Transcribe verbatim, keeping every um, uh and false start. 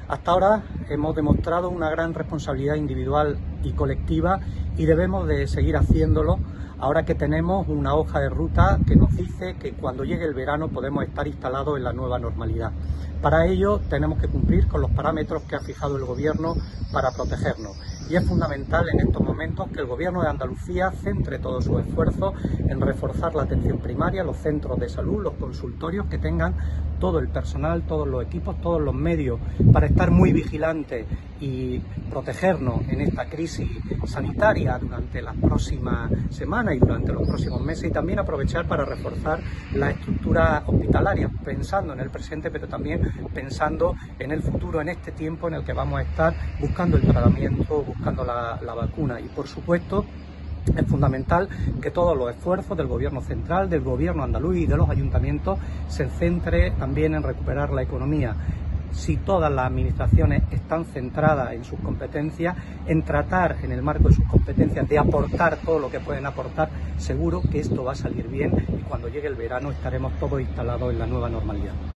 Hasta ahora hemos demostrado una gran responsabilidad individual y colectiva y debemos de seguir haciéndolo ahora que tenemos una hoja de ruta que nos dice que cuando llegue el verano podemos estar instalados en la nueva normalidad. Para ello tenemos que cumplir con los parámetros que ha fijado el Gobierno para protegernos. Y es fundamental en estos momentos que el Gobierno de Andalucía centre todos sus esfuerzos en reforzar la atención primaria, los centros de salud, los consultorios, que tengan todo el personal, todos los equipos, todos los medios para estar muy vigilantes y protegernos en esta crisis sanitaria durante las próximas semanas y durante los próximos meses, y también aprovechar para reforzar la estructura hospitalaria, pensando en el presente pero también pensando en el futuro, en este tiempo en el que vamos a estar buscando el tratamiento, buscando la, la vacuna. Y por supuesto es fundamental que todos los esfuerzos del Gobierno central, del Gobierno andaluz y de los ayuntamientos se centre también en recuperar la economía. Si todas las administraciones están centradas en sus competencias, en tratar en el marco de sus competencias de aportar todo lo que pueden aportar, seguro que esto va a salir bien y cuando llegue el verano estaremos todos instalados en la nueva normalidad.